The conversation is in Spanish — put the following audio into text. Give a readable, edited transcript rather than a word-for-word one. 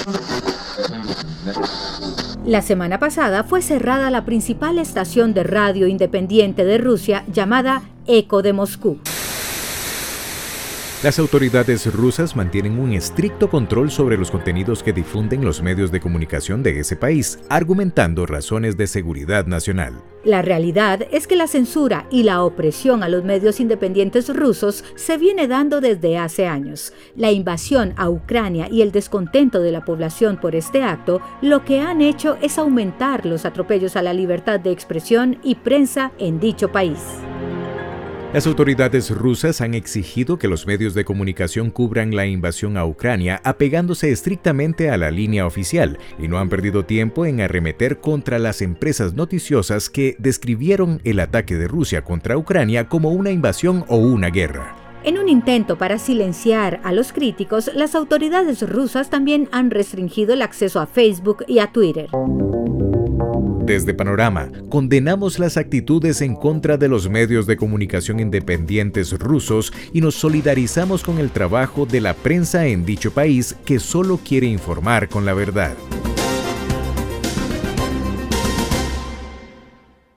La semana pasada fue cerrada la principal estación de radio independiente de Rusia llamada Eco de Moscú. Las autoridades rusas mantienen un estricto control sobre los contenidos que difunden los medios de comunicación de ese país, argumentando razones de seguridad nacional. La realidad es que la censura y la opresión a los medios independientes rusos se viene dando desde hace años. La invasión a Ucrania y el descontento de la población por este acto lo que han hecho es aumentar los atropellos a la libertad de expresión y prensa en dicho país. Las autoridades rusas han exigido que los medios de comunicación cubran la invasión a Ucrania apegándose estrictamente a la línea oficial y no han perdido tiempo en arremeter contra las empresas noticiosas que describieron el ataque de Rusia contra Ucrania como una invasión o una guerra. En un intento para silenciar a los críticos, las autoridades rusas también han restringido el acceso a Facebook y a Twitter. Desde Panorama, condenamos las actitudes en contra de los medios de comunicación independientes rusos y nos solidarizamos con el trabajo de la prensa en dicho país que solo quiere informar con la verdad.